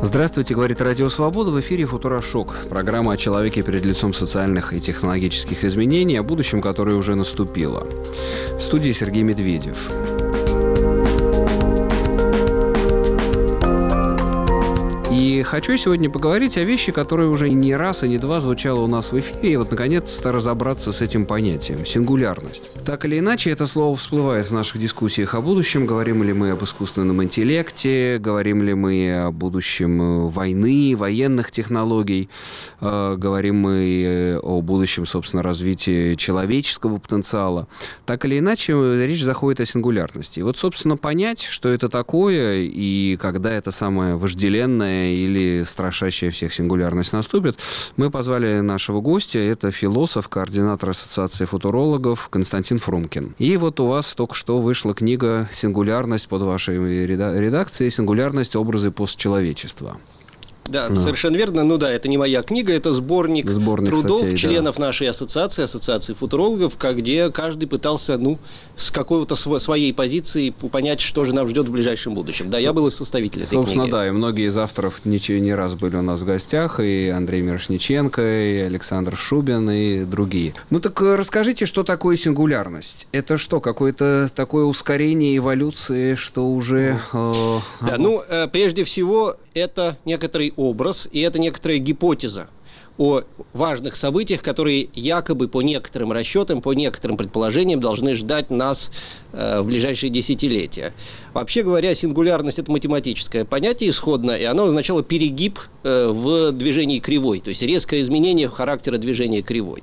Здравствуйте, говорит Радио Свобода. В эфире «Футурошок». Программа о человеке перед лицом социальных и технологических изменений, о будущем, которое уже наступило. В студии Сергей Медведев. И хочу сегодня поговорить о вещи, которые уже не раз и не два звучало у нас в эфире, и вот наконец-то разобраться с этим понятием – сингулярность. Так или иначе, это слово всплывает в наших дискуссиях о будущем. Говорим ли мы об искусственном интеллекте, говорим ли мы о будущем войны, военных технологий, говорим мы о будущем, собственно, развитии человеческого потенциала. Так или иначе, речь заходит о сингулярности. И вот, собственно, понять, что это такое, и когда это самое вожделенное или страшащая всех сингулярность наступит, мы позвали нашего гостя. Это философ, координатор Ассоциации футурологов Константин Фрумкин. И вот у вас только что вышла книга «Сингулярность» под вашей редакцией «Сингулярность. Образы постчеловечества». Да, совершенно верно. Ну да, это не моя книга, это сборник трудов статей, членов нашей ассоциации футурологов, где каждый пытался, с какой-то своей позиции понять, что же нас ждет в ближайшем будущем. Да, я был составителем этой книги. Собственно, да, и многие из авторов не раз были у нас в гостях, и Андрей Мирошниченко, и Александр Шубин, и другие. Ну так расскажите, что такое сингулярность? Это что, какое-то такое ускорение эволюции, что уже... Да, прежде всего, это некоторый образ, и это некоторая гипотеза о важных событиях, которые якобы по некоторым расчетам, по некоторым предположениям должны ждать нас в ближайшие десятилетия. Вообще говоря, сингулярность – это математическое понятие исходное, и оно означало перегиб в движении кривой, то есть резкое изменение характера движения кривой.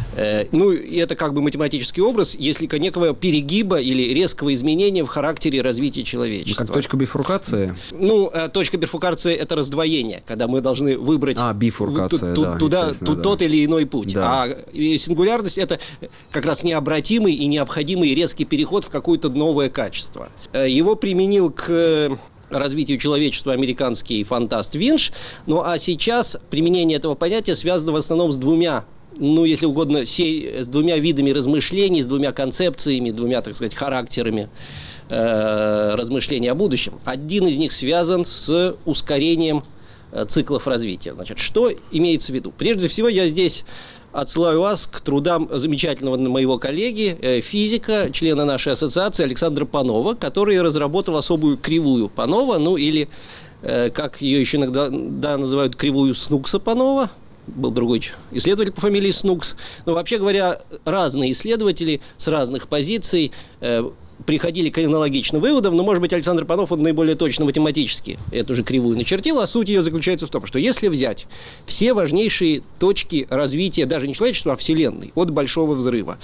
И это как бы математический образ, если некого перегиба или резкого изменения в характере развития человечества. Как точка бифуркации? Точка бифуркации – это раздвоение, когда мы должны выбрать бифуркация, тот или иной путь. Да. А сингулярность – это как раз необратимый и необходимый резкий переход в какое-то новое качество. Его применил к развитию человечества американский фантаст Винч. А сейчас применение этого понятия связано в основном с двумя, если угодно, с двумя видами размышлений, с двумя концепциями, двумя, так сказать, характерами размышлений о будущем. Один из них связан с ускорением циклов развития. Значит, что имеется в виду? Прежде всего, я здесь отсылаю вас к трудам замечательного моего коллеги, физика, члена нашей ассоциации Александра Панова, который разработал особую кривую Панова, или, как ее еще иногда называют, кривую Снукса-Панова. Был другой исследователь по фамилии Снукс. Но, вообще говоря, разные исследователи с разных позиций приходили к аналогичным выводам, но, может быть, Александр Панов, он наиболее точно математически эту же кривую начертил, а суть ее заключается в том, что если взять все важнейшие точки развития даже не человечества, а Вселенной, от Большого взрыва,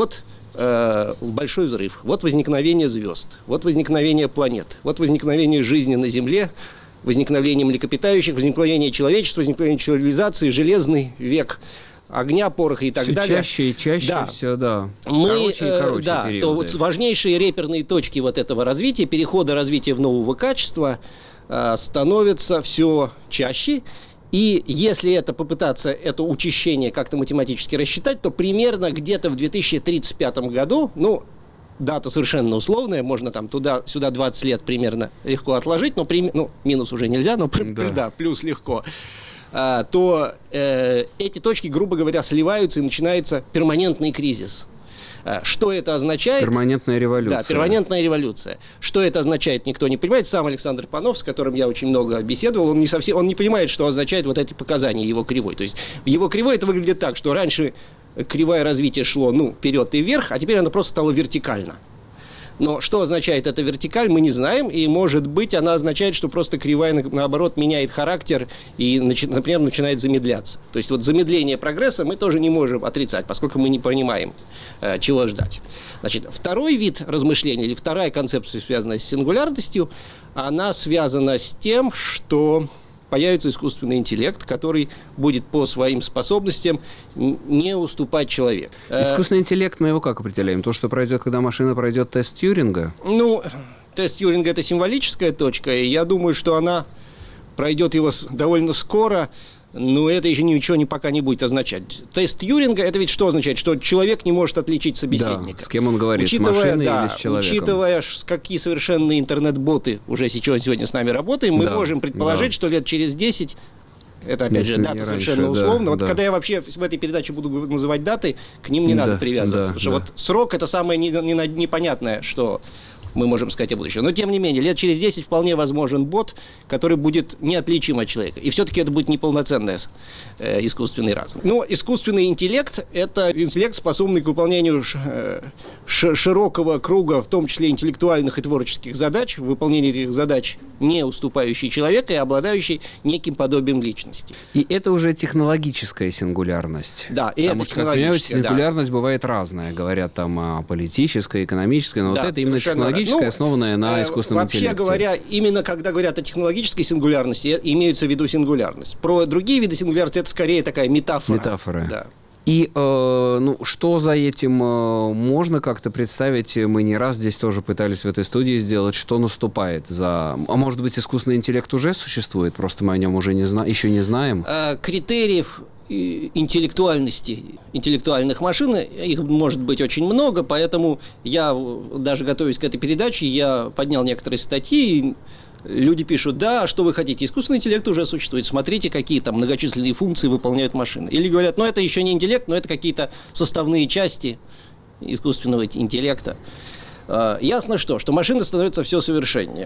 большой взрыв, возникновение звезд, возникновение планет, возникновение жизни на Земле, возникновение млекопитающих, возникновение человечества, возникновение цивилизации, железный век огня, пороха и так далее. Чаще и чаще все, короче периоды. То важнейшие реперные точки этого развития, перехода развития в нового качества становятся все чаще. И если попытаться это учащение как-то математически рассчитать, то примерно где-то в 2035 году, дата совершенно условная, можно туда-сюда 20 лет примерно легко отложить, минус уже нельзя, плюс легко. То эти точки, грубо говоря, сливаются, и начинается перманентный кризис. Что это означает? Перманентная революция. Да, перманентная революция. Что это означает, никто не понимает. Сам Александр Панов, с которым я очень много беседовал, он не понимает, что означает эти показания его кривой. То есть в его кривой это выглядит так, что раньше кривое развитие шло вперед и вверх, а теперь оно просто стало вертикально. Но что означает эта вертикаль, мы не знаем, и, может быть, она означает, что просто кривая, наоборот, меняет характер и, например, начинает замедляться. То есть замедление прогресса мы тоже не можем отрицать, поскольку мы не понимаем, чего ждать. Значит, второй вид размышлений, или вторая концепция, связанная с сингулярностью, она связана с тем, что появится искусственный интеллект, который будет по своим способностям не уступать человеку. Искусственный интеллект, мы его как определяем? То, что пройдет, когда машина пройдет тест Тьюринга? Тест Тьюринга – это символическая точка, и я думаю, что она пройдет его довольно скоро, но это еще ничего пока не будет означать. Тест Тьюринга, это ведь что означает? Что человек не может отличить собеседника. Да, с кем он говорит, с машиной или с человеком. Учитывая, какие совершенные интернет-боты уже сегодня с нами работаем, мы можем предположить, что лет через 10... Это, опять же, дата совершенно условно. Когда я вообще в этой передаче буду называть даты, к ним не надо привязываться. Потому что вот срок – это самое непонятное, что мы можем сказать о будущем. Но, тем не менее, лет через 10 вполне возможен бот, который будет неотличим от человека. И все-таки это будет неполноценный искусственный разум. Но искусственный интеллект – это интеллект, способный к выполнению широкого круга, в том числе интеллектуальных и творческих задач, в выполнении этих задач не уступающий человека и обладающий неким подобием личности. И это уже технологическая сингулярность. Да, и потому это что, как понимаете, сингулярность бывает разная. Говорят там о политической, экономической, но вот это именно технологическая, основанная на искусственном интеллекте. Вообще говоря, именно когда говорят о технологической сингулярности, имеются в виду сингулярность. Про другие виды сингулярности это скорее такая метафора. Метафора. Да. И что за этим можно как-то представить? Мы не раз здесь тоже пытались в этой студии сделать, что наступает за... А может быть, искусственный интеллект уже существует, просто мы о нем уже еще не знаем? Критериев интеллектуальности интеллектуальных машин, их может быть очень много, поэтому я, даже готовясь к этой передаче, я поднял некоторые статьи. Люди пишут: да, что вы хотите, искусственный интеллект уже существует, смотрите, какие там многочисленные функции выполняют машины. Или говорят: ну это еще не интеллект, но это какие-то составные части искусственного интеллекта. Ясно что машины становятся все совершеннее.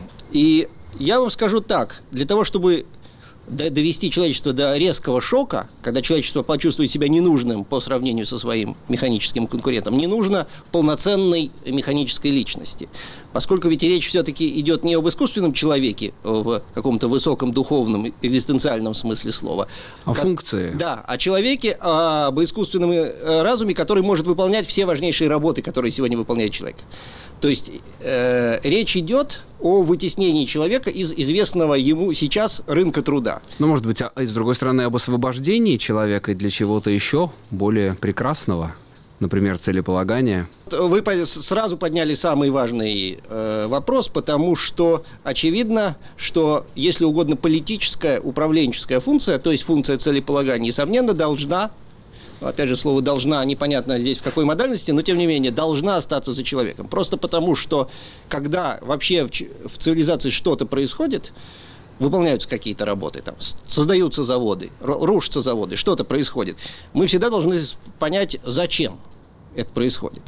И я вам скажу так, для того, чтобы довести человечество до резкого шока, когда человечество почувствует себя ненужным по сравнению со своим механическим конкурентом, не нужно полноценной механической личности. Поскольку ведь речь все-таки идет не об искусственном человеке в каком-то высоком духовном, экзистенциальном смысле слова. О функции. Да, о человеке, об искусственном разуме, который может выполнять все важнейшие работы, которые сегодня выполняет человек. То есть речь идет о вытеснении человека из известного ему сейчас рынка труда. Ну, может быть, с другой стороны, об освобождении человека для чего-то еще более прекрасного, например, целеполагания. Вы сразу подняли самый важный вопрос, потому что очевидно, что, если угодно, политическая, управленческая функция, то есть функция целеполагания, несомненно, должна... Опять же, слово «должна» непонятно здесь в какой модальности, но, тем не менее, должна остаться за человеком. Просто потому, что когда вообще в цивилизации что-то происходит, выполняются какие-то работы, там, создаются заводы, рушатся заводы, что-то происходит, мы всегда должны понять, зачем это происходит.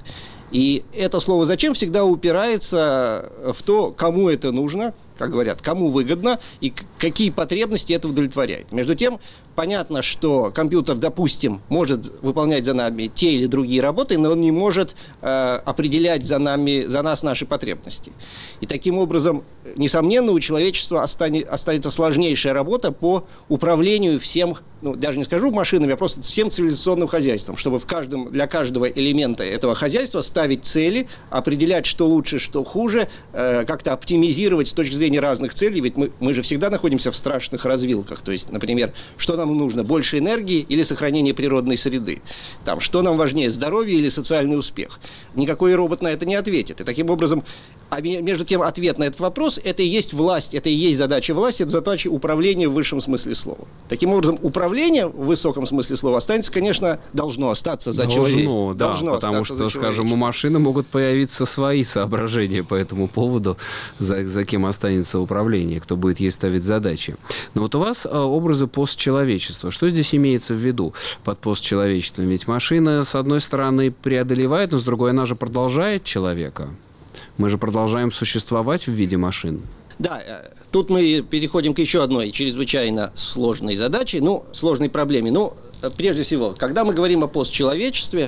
И это слово «зачем» всегда упирается в то, кому это нужно, как говорят, кому выгодно и какие потребности это удовлетворяет. Между тем, понятно, что компьютер, допустим, может выполнять за нами те или другие работы, но он не может определять за нас наши потребности. И таким образом, несомненно, у человечества останется сложнейшая работа по управлению всем, даже не скажу машинами, а просто всем цивилизационным хозяйством, чтобы для каждого элемента этого хозяйства ставить цели, определять, что лучше, что хуже, как-то оптимизировать с точки зрения разных целей, ведь мы же всегда находимся в страшных развилках. То есть, например, что нам нужно, больше энергии или сохранение природной среды? Там, что нам важнее, здоровье или социальный успех? Никакой робот на это не ответит. И таким образом, между тем, ответ на этот вопрос – это и есть власть, это и есть задача власти, это задача управления в высшем смысле слова. Таким образом, управление в высоком смысле слова останется, конечно, должно остаться за человеком. Должно, потому что, скажем, у машины могут появиться свои соображения по этому поводу, за кем останется управление, кто будет ей ставить задачи. Но вот у вас образы постчеловечества. Что здесь имеется в виду под постчеловечеством? Ведь машина, с одной стороны, преодолевает, но с другой она же продолжает человека. Мы же продолжаем существовать в виде машин. Да, тут мы переходим к еще одной чрезвычайно сложной задаче, сложной проблеме. Прежде всего, когда мы говорим о постчеловечестве,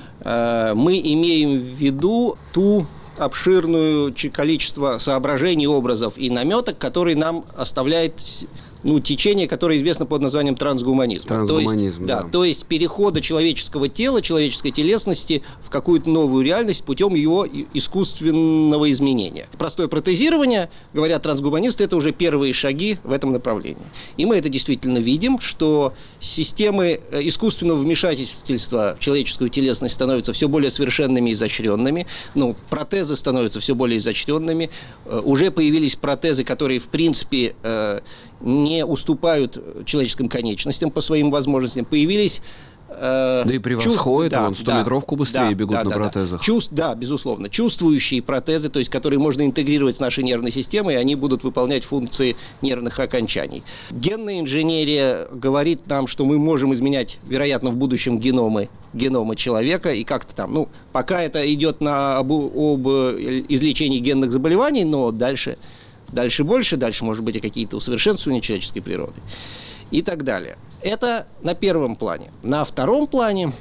мы имеем в виду ту обширное количество соображений, образов и наметок, которые нам оставляет течение, которое известно под названием трансгуманизм. Трансгуманизм, да. То есть перехода человеческого тела, человеческой телесности в какую-то новую реальность путем его искусственного изменения. Простое протезирование, говорят трансгуманисты, это уже первые шаги в этом направлении. И мы это действительно видим, что системы искусственного вмешательства в человеческую телесность становятся все более совершенными и изощренными. Протезы становятся все более изощренными. Уже появились протезы, которые, в принципе, не не уступают человеческим конечностям по своим возможностям. Появились да и превосходит, вон 100-метровку быстрее бегут на протезах. Да, безусловно. Чувствующие протезы, то есть которые можно интегрировать с нашей нервной системой, и они будут выполнять функции нервных окончаний. Генная инженерия говорит нам, что мы можем изменять, вероятно, в будущем геномы человека, и как-то там, пока это идет об излечении генных заболеваний, но дальше больше, дальше, может быть, и какие-то усовершенствования человеческой природы и так далее. Это на первом плане. На втором плане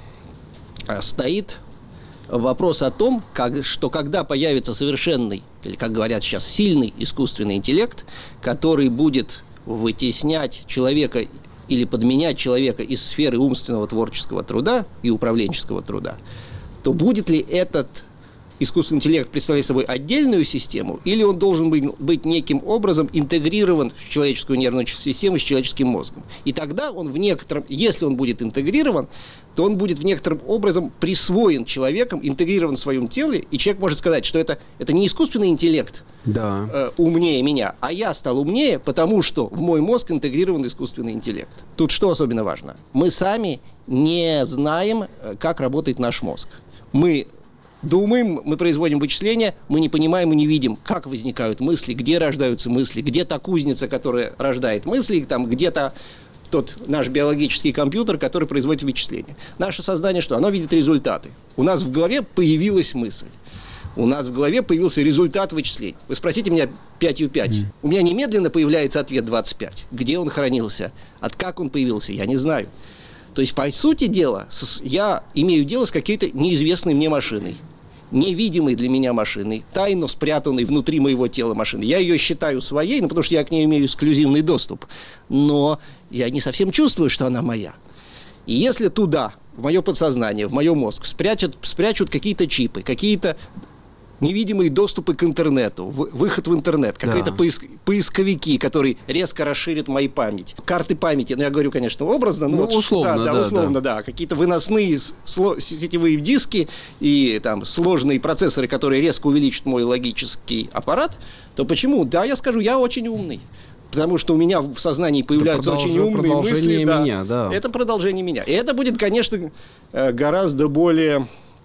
стоит вопрос о том, что когда появится совершенный, или, как говорят сейчас, сильный искусственный интеллект, который будет вытеснять человека или подменять человека из сферы умственного творческого труда и управленческого труда, то будет ли этот искусственный интеллект представлять собой отдельную систему, или он должен быть неким образом интегрирован в человеческую нервную систему с человеческим мозгом. И тогда он если он будет интегрирован, то он будет в некотором образом присвоен человеком, интегрирован в своем теле, и человек может сказать, что это не искусственный интеллект умнее меня, а я стал умнее, потому что в мой мозг интегрирован искусственный интеллект. Тут что особенно важно? Мы сами не знаем, как работает наш мозг. Мы думаем, мы производим вычисления, мы не понимаем и не видим, как возникают мысли, где рождаются мысли, где та кузница, которая рождает мысли, там где-то тот наш биологический компьютер, который производит вычисления. Наше сознание что? Оно видит результаты. У нас в голове появилась мысль. У нас в голове появился результат вычислений. Вы спросите меня 5/5. У меня немедленно появляется ответ 25. Где он хранился? Как он появился? Я не знаю. То есть, по сути дела, я имею дело с какой-то неизвестной мне машиной. Невидимой для меня машиной, тайно спрятанной внутри моего тела машины. Я ее считаю своей, потому что я к ней имею эксклюзивный доступ. Но я не совсем чувствую, что она моя. И если туда, в мое подсознание, в мой мозг, спрячут какие-то чипы, какие-то невидимые доступы к интернету, выход в интернет, какие-то поисковики, которые резко расширят мою память. Карты памяти, я говорю, конечно, образно. Условно. Какие-то выносные сетевые диски и там сложные процессоры, которые резко увеличат мой логический аппарат, то почему? Да, я скажу, я очень умный. Потому что у меня в сознании появляются очень умные мысли. Это продолжение меня. И это будет, конечно, гораздо более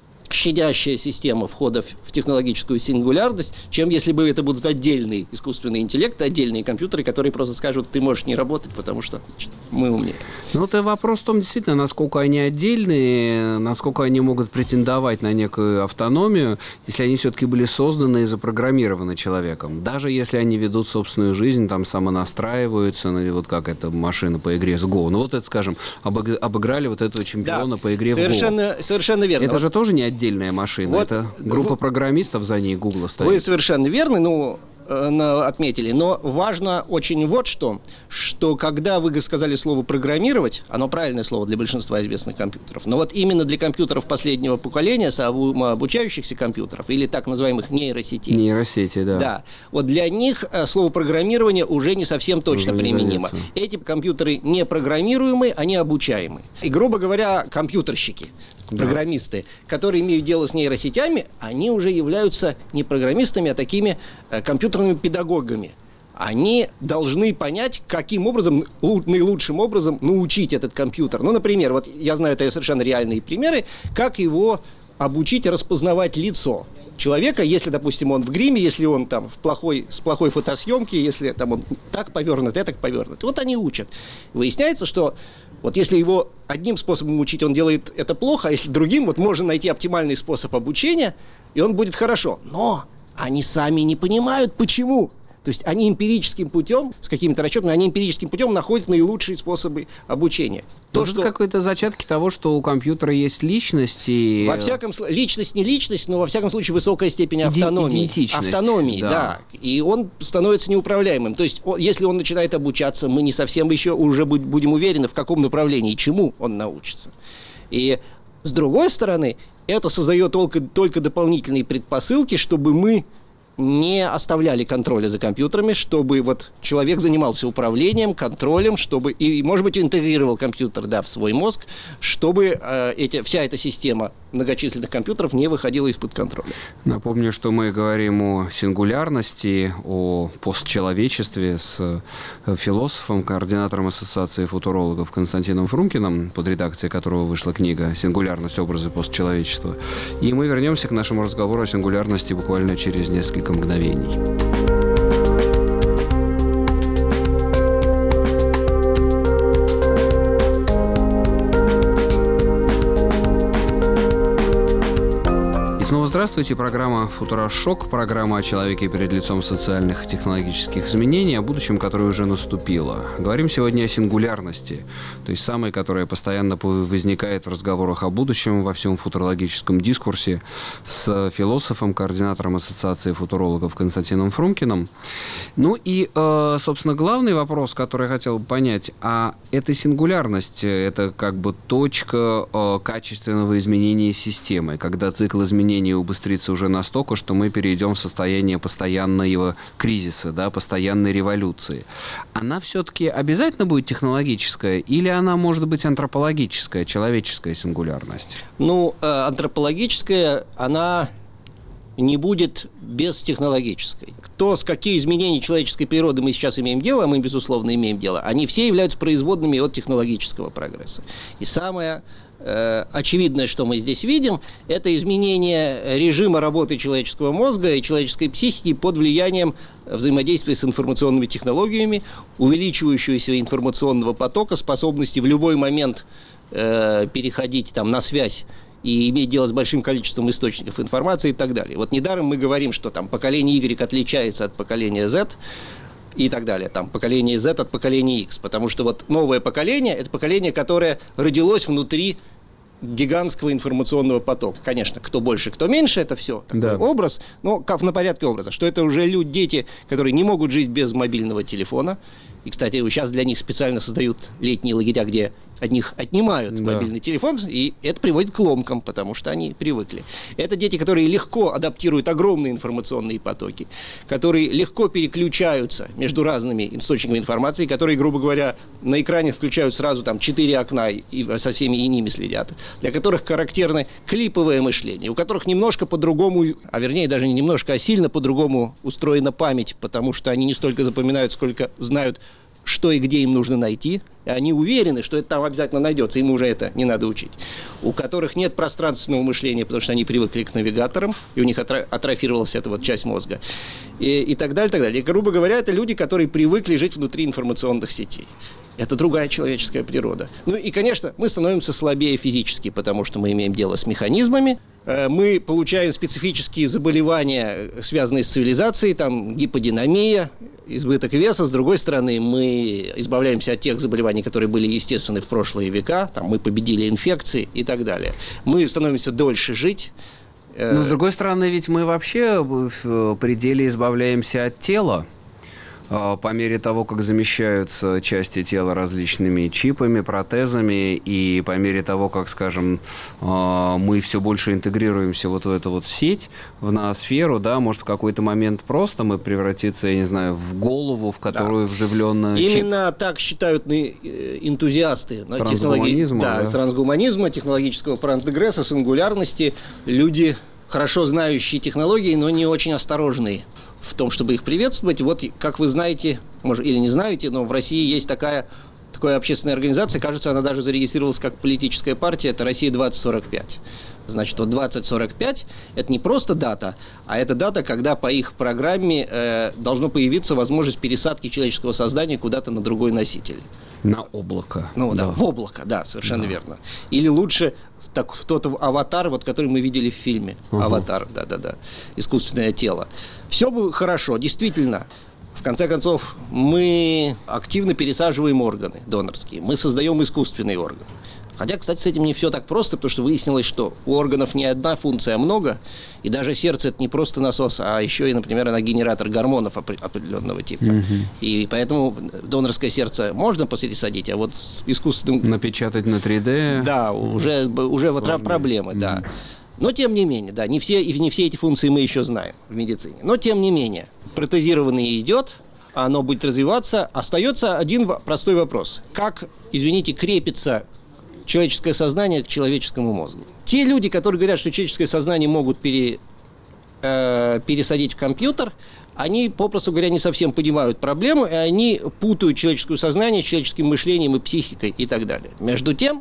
щадящая система входа в технологическую сингулярность, чем если бы это будут отдельные искусственные интеллекты, отдельные компьютеры, которые просто скажут, ты можешь не работать, потому что мы умнее. Это вопрос в том, действительно, насколько они отдельные, насколько они могут претендовать на некую автономию, если они все-таки были созданы и запрограммированы человеком. Даже если они ведут собственную жизнь, там самонастраиваются, вот как эта машина по игре с Go. Это, скажем, обыграли вот этого чемпиона по игре в Go. Совершенно верно. Это же тоже не отдельная машина, это группа программистов за ней Гугла стоит. Вы совершенно верны, отметили, но важно очень что когда вы сказали слово «программировать», оно правильное слово для большинства известных компьютеров, но именно для компьютеров последнего поколения, самообучающихся компьютеров или так называемых нейросетей. Нейросети, да. Да. Для них слово «программирование» уже не совсем точно применимо. Эти компьютеры не программируемые, они обучаемые. И, грубо говоря, компьютерщики, программисты, которые имеют дело с нейросетями, они уже являются не программистами, а такими компьютерными педагогами. Они должны понять, каким образом, наилучшим образом научить этот компьютер. Например, я знаю, это совершенно реальные примеры, как его обучить распознавать лицо человека, если, допустим, он в гриме, если он там с плохой фотосъемки, если там он так повернут, этак повернут. Они учат. Выясняется, что если его одним способом учить, он делает это плохо, а если другим, можно найти оптимальный способ обучения, и он будет хорошо. Но они сами не понимают, почему. То есть они эмпирическим путем, с какими-то расчетами, они эмпирическим путем находят наилучшие способы обучения. Может, какие-то зачатки того, что у компьютера есть личность и... Во всяком случае, личность не личность, но во всяком случае высокая степень автономии. Идентичность. Автономии, да. И он становится неуправляемым. То есть, если он начинает обучаться, мы не совсем еще уже будем уверены, в каком направлении и чему он научится. И с другой стороны, это создает только дополнительные предпосылки, чтобы мы не оставляли контроля за компьютерами, чтобы вот человек занимался управлением, контролем, чтобы и, может быть, интегрировал компьютер, да, в свой мозг, чтобы вся эта система многочисленных компьютеров не выходила из-под контроля. Напомню, что мы говорим о сингулярности, о постчеловечестве с философом, координатором Ассоциации футурологов Константином Фрумкиным, под редакцией которого вышла книга «Сингулярность. Образы постчеловечества». И мы вернемся к нашему разговору о сингулярности буквально через несколько мгновений. Снова здравствуйте. Программа «Футурашок», программа о человеке перед лицом социальных и технологических изменений, о будущем, которое уже наступило. Говорим сегодня о сингулярности, то есть самой, которая постоянно возникает в разговорах о будущем во всем футурологическом дискурсе с философом, координатором Ассоциации футурологов Константином Фрумкиным. Ну и, собственно, главный вопрос, который я хотел бы понять, а эта сингулярность, это как бы точка качественного изменения системы, когда цикл изменений убыстрится уже настолько, что мы перейдем в состояние постоянного кризиса, да, постоянной революции. Она все-таки обязательно будет технологическая или она может быть антропологическая, человеческая сингулярность? Ну, антропологическая, она не будет бестехнологической. С какие изменения человеческой природы мы сейчас имеем дело, а мы, безусловно, имеем дело, они все являются производными от технологического прогресса. И самое очевидное, что мы здесь видим, это изменение режима работы человеческого мозга и человеческой психики под влиянием взаимодействия с информационными технологиями, увеличивающегося информационного потока, способности в любой момент переходить на связь и иметь дело с большим количеством источников информации и так далее. Вот недаром мы говорим, что поколение Y отличается от поколения Z, и так далее, поколение Z от поколения X, потому что вот новое поколение – это поколение, которое родилось внутри гигантского информационного потока. Конечно, кто больше, кто меньше, это все такой образ, но на порядке образа, что это уже дети, которые не могут жить без мобильного телефона, и, кстати, сейчас для них специально создают летние лагеря, где от них отнимают мобильный телефон, и это приводит к ломкам, потому что они привыкли. Это дети, которые легко адаптируют огромные информационные потоки, которые легко переключаются между разными источниками информации, которые, грубо говоря, на экране включают сразу 4 окна и со всеми ними следят, для которых характерно клиповое мышление, у которых немножко по-другому, а вернее даже не немножко, а сильно по-другому устроена память, потому что они не столько запоминают, сколько знают, что и где им нужно найти, и они уверены, что это там обязательно найдется, им уже это не надо учить. У которых нет пространственного мышления, потому что они привыкли к навигаторам, и у них атрофировалась эта часть мозга, и так далее, так далее. И, грубо говоря, это люди, которые привыкли жить внутри информационных сетей. Это другая человеческая природа. Ну и, конечно, мы становимся слабее физически, потому что мы имеем дело с механизмами, мы получаем специфические заболевания, связанные с цивилизацией, гиподинамия, избыток веса. С другой стороны, мы избавляемся от тех заболеваний, которые были естественны в прошлые века, мы победили инфекции и так далее. Мы становимся дольше жить. Но, с другой стороны, ведь мы вообще в пределе избавляемся от тела. По мере того, как замещаются части тела различными чипами, протезами, и по мере того, как, скажем, мы все больше интегрируемся в эту сеть, в ноосферу, может в какой-то момент просто мы превратиться, я не знаю, в голову, в которую вживлен чип. Именно так считают энтузиасты трансгуманизма, трансгуманизма, технологического прогресса, сингулярности, люди, хорошо знающие технологии, но не очень осторожные в том, чтобы их приветствовать. Вот, как вы знаете, может, или не знаете, но в России есть такая общественная организация, кажется, она даже зарегистрировалась как политическая партия, это «Россия-2045». Значит, 2045 – это не просто дата, а это дата, когда по их программе должно появиться возможность пересадки человеческого сознания куда-то на другой носитель. На облако. В облако, совершенно верно. Или лучше в тот аватар, который мы видели в фильме. Аватар, искусственное тело. Все бы хорошо, действительно. В конце концов, мы активно пересаживаем органы донорские, мы создаем искусственные органы. Хотя, кстати, с этим не все так просто, потому что выяснилось, что у органов не одна функция, а много, и даже сердце – это не просто насос, а еще и, например, она генератор гормонов определенного типа. И поэтому донорское сердце можно пересадить, а вот с искусственным… Напечатать на 3D… Да, уже проблемы, Но тем не менее, да, не все эти функции мы еще знаем в медицине. Но тем не менее, протезирование идет, оно будет развиваться. Остается один простой вопрос. Как, извините, крепится человеческое сознание к человеческому мозгу? Те люди, которые говорят, что человеческое сознание могут пересадить в компьютер, они, попросту говоря, не совсем понимают проблему, и они путают человеческое сознание с человеческим мышлением и психикой и так далее. Между тем,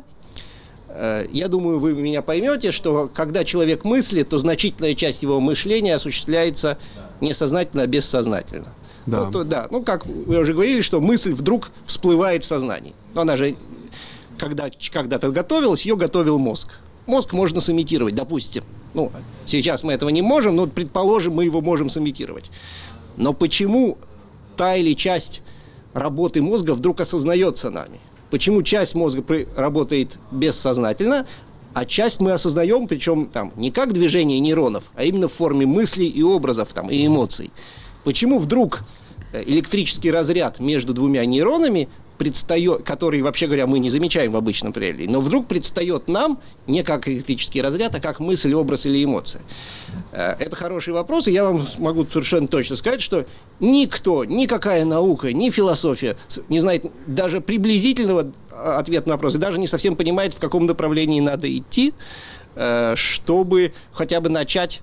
я думаю, вы меня поймете, что когда человек мыслит, то значительная часть его мышления осуществляется не сознательно, а бессознательно. Да. Ну, как вы уже говорили, что мысль вдруг всплывает в сознании. Но она же, когда-то готовилась, ее готовил мозг. Мозг можно сымитировать, допустим. Ну, сейчас мы этого не можем, но, предположим, мы его можем сымитировать. Но почему та или часть работы мозга вдруг осознается нами? Почему часть мозга работает бессознательно, а часть мы осознаем, причем там не как движение нейронов, а именно в форме мыслей и образов там, и эмоций? Почему вдруг электрический разряд между двумя нейронами предстает, который, вообще говоря, мы не замечаем в обычном реалии, но вдруг предстает нам не как электрический разряд, а как мысль, образ или эмоция? Это хороший вопрос, и я вам могу совершенно точно сказать, что никто, никакая наука, ни философия не знает даже приблизительного ответа на вопрос, и даже не совсем понимает, в каком направлении надо идти, чтобы хотя бы начать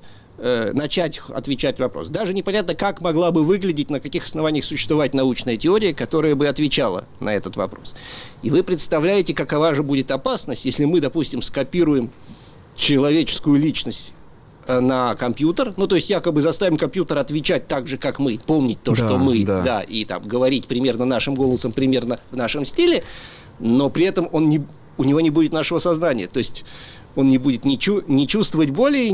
отвечать на вопрос. Даже непонятно, как могла бы выглядеть, на каких основаниях существовать научная теория, которая бы отвечала на этот вопрос. И вы представляете, какова же будет опасность, если мы, допустим, скопируем человеческую личность на компьютер, ну, то есть якобы заставим компьютер отвечать так же, как мы, помнить то, что мы, и там говорить примерно нашим голосом, примерно в нашем стиле, но при этом у него не будет нашего сознания, то есть он не будет ни чувствовать боли,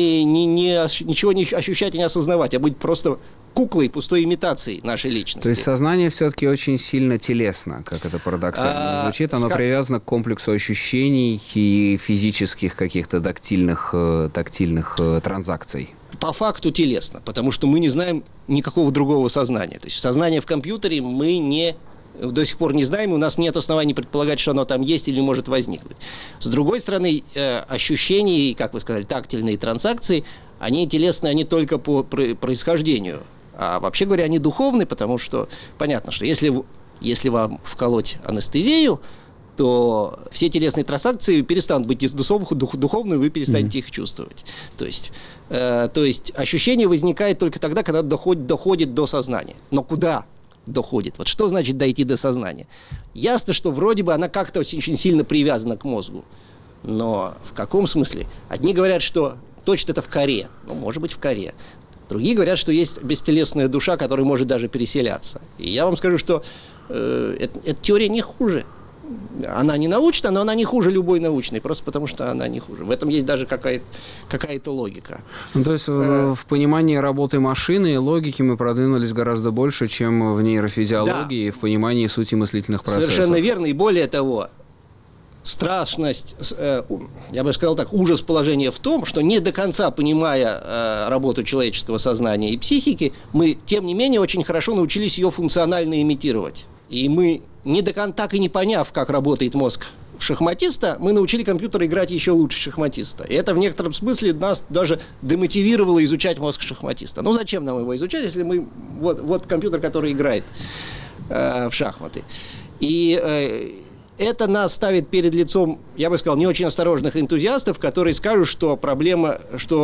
ничего не ощущать и не осознавать, а будет просто куклой, пустой имитацией нашей личности. То есть сознание все-таки очень сильно телесно, как это парадоксально звучит. Оно привязано к комплексу ощущений и физических каких-то тактильных транзакций. По факту телесно, потому что мы не знаем никакого другого сознания. То есть сознание в компьютере мы до сих пор не знаем, у нас нет оснований предполагать, что оно там есть или может возникнуть. С другой стороны, ощущения, как вы сказали, тактильные транзакции, они телесные, они только по происхождению. А вообще говоря, они духовны, потому что понятно, что если вам вколоть анестезию, то все телесные транзакции перестанут быть духовными, вы перестанете их чувствовать. То есть ощущение возникает только тогда, когда доходит до сознания. Но куда доходит? Вот что значит дойти до сознания? Ясно, что вроде бы она как-то очень сильно привязана к мозгу. Но в каком смысле? Одни говорят, что точно это в коре. Ну, может быть, в коре. Другие говорят, что есть бестелесная душа, которая может даже переселяться. И я вам скажу, что эта теория не хуже. Она не научна, но она не хуже любой научной, просто потому что она не хуже. В этом есть даже какая-то логика. Ну, то есть в понимании работы машины и логики мы продвинулись гораздо больше, чем в нейрофизиологии и в понимании сути мыслительных процессов. Совершенно верно. И более того, страшность, я бы сказал так, ужас положения в том, что не до конца понимая работу человеческого сознания и психики, мы, тем не менее, очень хорошо научились ее функционально имитировать. И мы, так и не поняв, как работает мозг шахматиста, мы научили компьютер играть еще лучше шахматиста. И это в некотором смысле нас даже демотивировало изучать мозг шахматиста. Ну, зачем нам его изучать, если мы... Вот компьютер, который играет в шахматы. И это нас ставит перед лицом, я бы сказал, не очень осторожных энтузиастов, которые скажут, что проблема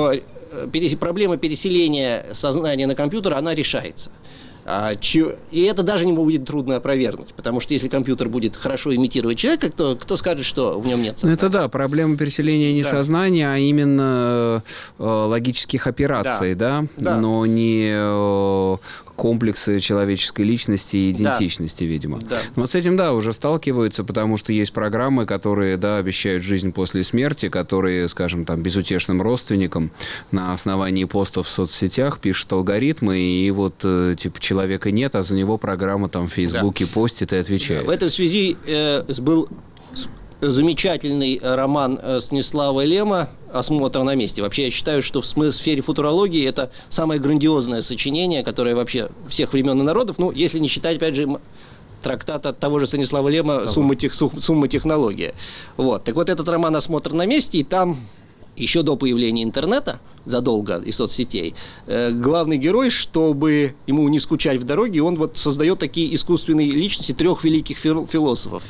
переселения сознания на компьютер, она решается. И это даже не будет трудно опровергнуть, потому что если компьютер будет хорошо имитировать человека, кто скажет, что в нем нет сознания? Ну, это да, проблема переселения не сознания, а именно логических операций, да? Но не комплексы человеческой личности и идентичности, видимо. Да. Вот с этим, уже сталкиваются, потому что есть программы, которые, обещают жизнь после смерти, которые, скажем, там, безутешным родственникам на основании постов в соцсетях пишут алгоритмы, и вот, человека нет, а за него программа там в Фейсбуке постит и отвечает. В этой связи был замечательный роман Станислава Лема «Осмотр на месте». Вообще, я считаю, что в сфере футурологии это самое грандиозное сочинение, которое вообще всех времен и народов, если не считать, опять же, трактат от того же Станислава Лема «Сумма технология». Так вот, этот роман «Осмотр на месте», и там еще до появления интернета, задолго и соцсетей, главный герой, чтобы ему не скучать в дороге, он вот создает такие искусственные личности 3 великих философов.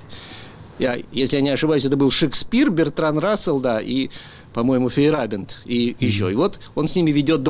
Если я не ошибаюсь, это был Шекспир, Бертран Рассел, да, и, по-моему, Фейерабенд и еще. И вот он с ними ведет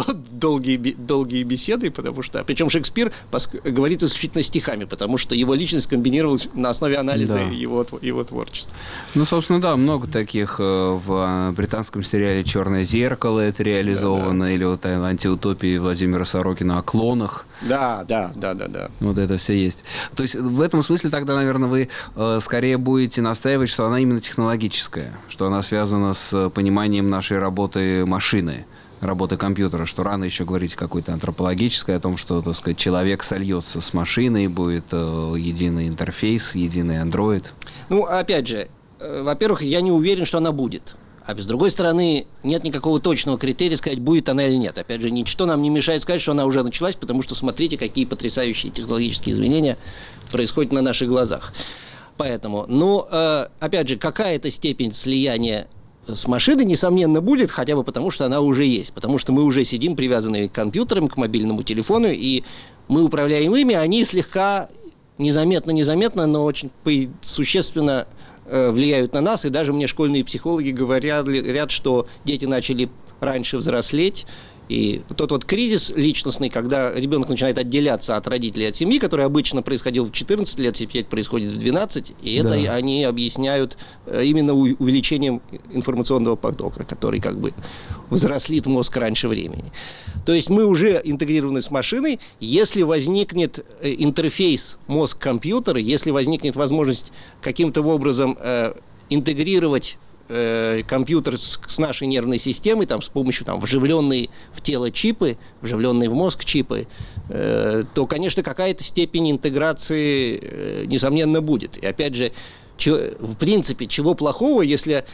долгие беседы, потому что... Причем Шекспир говорит исключительно стихами, потому что его личность комбинировалась на основе анализа его творчества. Ну, собственно, да, много таких в британском сериале «Черное зеркало» это реализовано, или вот антиутопии Владимира Сорокина о клонах. Да. Вот это все есть. То есть в этом смысле тогда, наверное, вы скорее будете настаивать, что она именно технологическая, что она связана с пониманием нашей работы машины, работы компьютера, что рано еще говорить какой-то антропологической о том, что, так сказать, человек сольется с машиной, будет единый интерфейс, единый андроид. Ну, опять же, во-первых, я не уверен, что она будет. А с другой стороны, нет никакого точного критерия сказать, будет она или нет. Опять же, ничто нам не мешает сказать, что она уже началась, потому что смотрите, какие потрясающие технологические изменения происходят на наших глазах. Поэтому, опять же, какая-то степень слияния с машиной, несомненно, будет, хотя бы потому, что она уже есть. Потому что мы уже сидим привязанные к компьютерам, к мобильному телефону, и мы управляем ими, они слегка незаметно, но очень существенно влияют на нас. И даже мне школьные психологи говорят, что дети начали раньше взрослеть. И тот вот кризис личностный, когда ребенок начинает отделяться от родителей, от семьи, который обычно происходил в 14 лет, теперь происходит в 12, и это они объясняют именно увеличением информационного потока, который как бы взрослит мозг раньше времени. То есть мы уже интегрированы с машиной. Если возникнет интерфейс мозг-компьютер, если возникнет возможность каким-то образом интегрировать компьютер с нашей нервной системой, с помощью вживленные в тело чипы, вживленные в мозг чипы, то, конечно, какая-то степень интеграции, несомненно, будет. И опять же, в принципе, чего плохого, если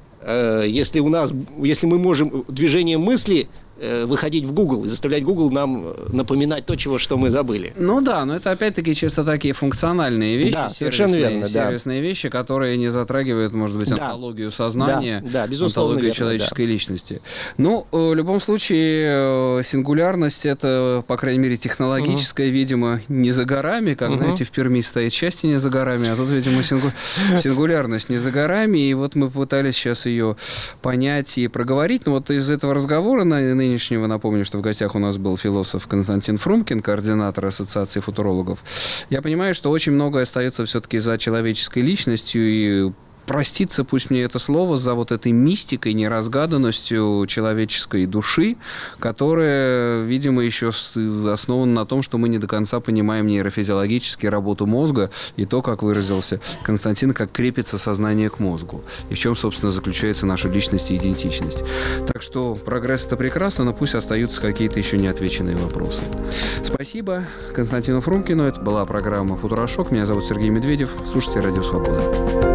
мы можем движением мысли выходить в Google и заставлять Google нам напоминать то, что мы забыли. Ну да, но это опять-таки чисто такие функциональные вещи, да, совершенно верно, сервисные вещи, которые не затрагивают, может быть, онтологию сознания, онтологию человеческой личности. Ну, в любом случае, сингулярность — это, по крайней мере, технологическая, видимо, не за горами, как, знаете, в Перми стоит счастье не за горами, а тут, видимо, сингулярность не за горами, и вот мы пытались сейчас ее понять и проговорить, но вот из этого разговора нынешнего, напомню, что в гостях у нас был философ Константин Фрумкин, координатор Ассоциации футурологов. Я понимаю, что очень многое остается все-таки за человеческой личностью, и проститься, пусть мне это слово, за вот этой мистикой, неразгаданностью человеческой души, которая, видимо, еще основана на том, что мы не до конца понимаем нейрофизиологически работу мозга и то, как выразился Константин, как крепится сознание к мозгу. И в чем, собственно, заключается наша личность и идентичность. Так что прогресс — это прекрасно, но пусть остаются какие-то еще неотвеченные вопросы. Спасибо Константину Фрумкину. Это была программа «Футурошок». Меня зовут Сергей Медведев. Слушайте «Радио Свобода».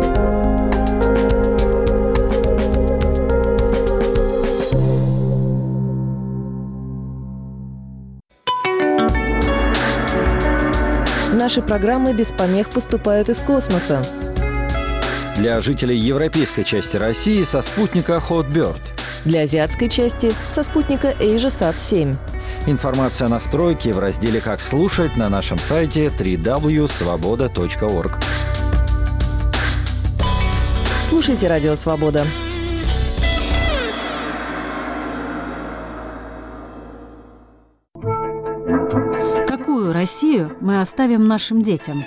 Наши программы без помех поступают из космоса. Для жителей европейской части России со спутника Hotbird. Для азиатской части со спутника AsiaSat-7. Информация о настройке в разделе «Как слушать» на нашем сайте www.svoboda.org. Слушайте «Радио Свобода». Какую Россию мы оставим нашим детям?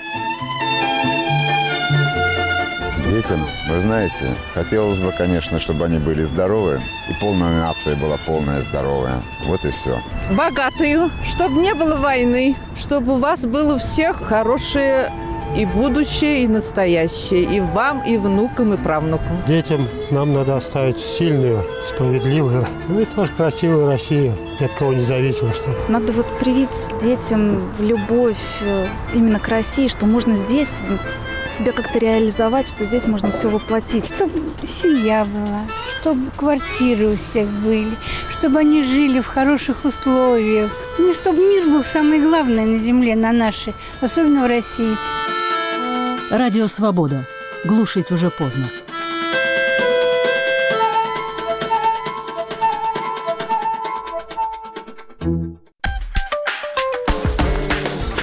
Детям, вы знаете, хотелось бы, конечно, чтобы они были здоровы, и полная нация была полная здоровая. Вот и все. Богатую, чтобы не было войны, чтобы у вас было у всех хорошее и будущее, и настоящее, и вам, и внукам, и правнукам. Детям нам надо оставить сильную, справедливую, ну и тоже красивую Россию, ни от кого не зависимо. Чтобы. Надо привить детям любовь именно к России, что можно здесь себя как-то реализовать, что здесь можно все воплотить. Чтобы семья была, чтобы квартиры у всех были, чтобы они жили в хороших условиях. Ну, чтобы мир был самое главное на земле, на нашей, особенно в России. Радио «Свобода». Глушить уже поздно.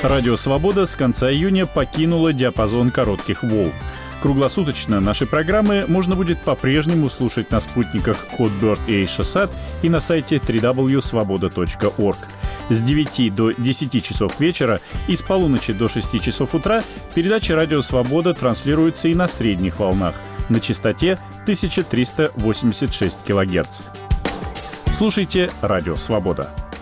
Радио «Свобода» с конца июня покинула диапазон коротких волн. Круглосуточно наши программы можно будет по-прежнему слушать на спутниках Hotbird и Eutelsat и на сайте www.svoboda.org. С 9 до 10 часов вечера и с полуночи до 6 часов утра передача «Радио Свобода» транслируется и на средних волнах на частоте 1386 кГц. Слушайте «Радио Свобода».